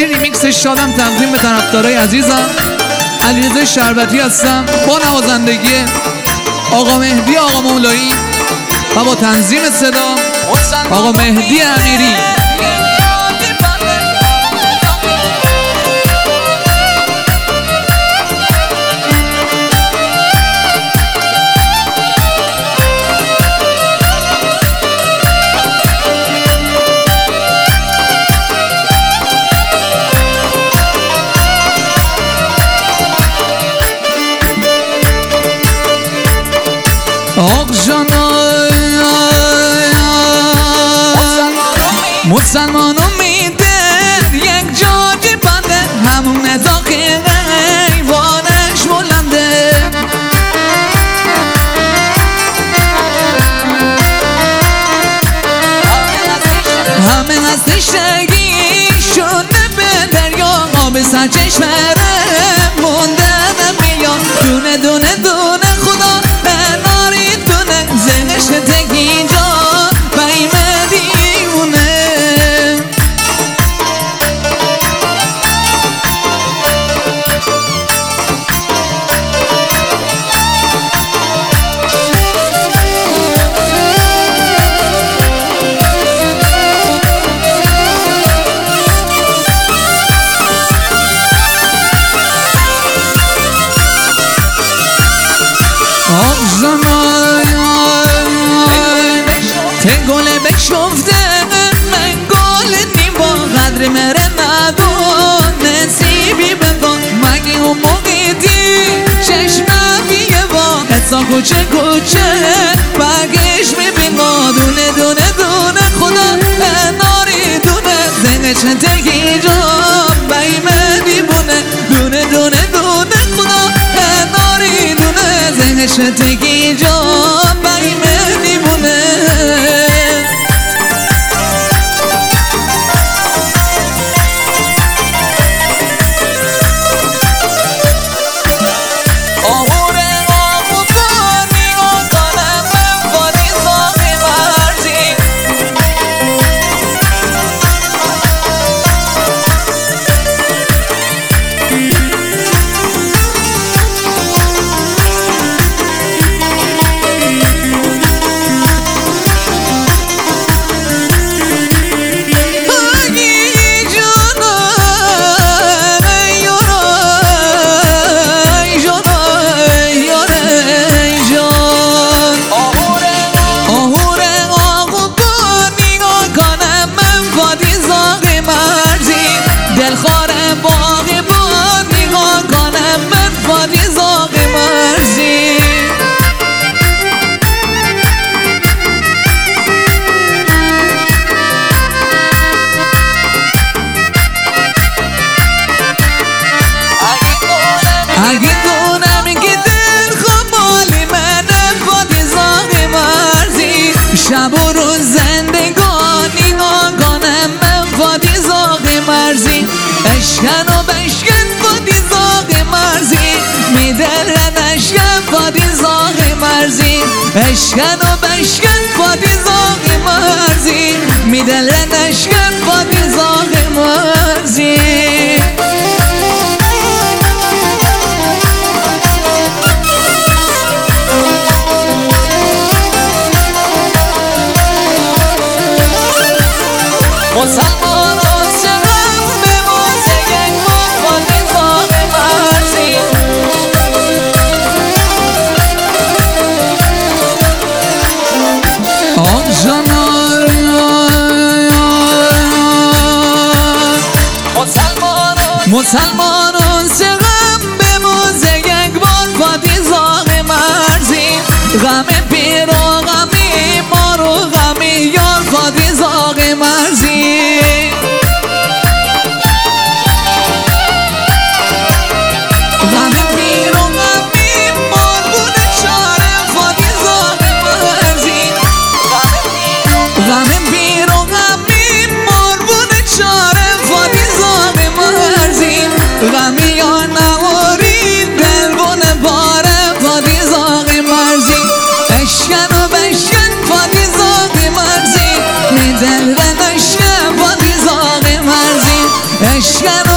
این ریمیکس شادم تقدیم به طرفدارای عزیزم. علیرضا شربتی هستم با نوازندگی آقا مهدی آقا مولایی و با تنظیم صدا آقا مهدی امیری. آق جانای مسلمان امیده یک جاجی بنده همون داخل ایوانش بلنده همه از تشنگی شده به دریا آب سرچشمه مونده نمیاد دونه دونه دونه خدا گل بشفته من گل نیم با قدر مره ندون نصیبی بکن مگه اون موقع دی چشمه با حسا کوچه کوچه بگش میبین ما دونه دونه دونه خدا ناری دونه زنگش تگی جا بیمه دیبونه دونه دونه دونه خدا ناری دونه زنگش تگی جا بیمه دیبونه. اگه دونم که دل خمالی منم بادی زاغ مرزی شب و روز زندگانی آگانم من بادی زاغ مرزی اشکن و بشکن بادی زاغ مرزی میدلن اشکن بادی زاغ مرزی اشکن و بشکن بادی زاغ مرزی میدلن اشکن بادی زاغ مرزی. مسلمانان چقدر به موزه یک بادی زاغ مرزی آن جانای مسلمانان چقدر به موزه یک بادی زاغ مرزی غم پیر و غمی مار و غمی یار بادی زاغ مرزی غم پیر و غمی مار بوده چاره بادی زاغ مرزی غم پیر و غمی مار بوده چاره بادی زاغ مرزی غمی یا نواری دل بونه باره بادی زاغ مرزی اشکن و بشکن عشق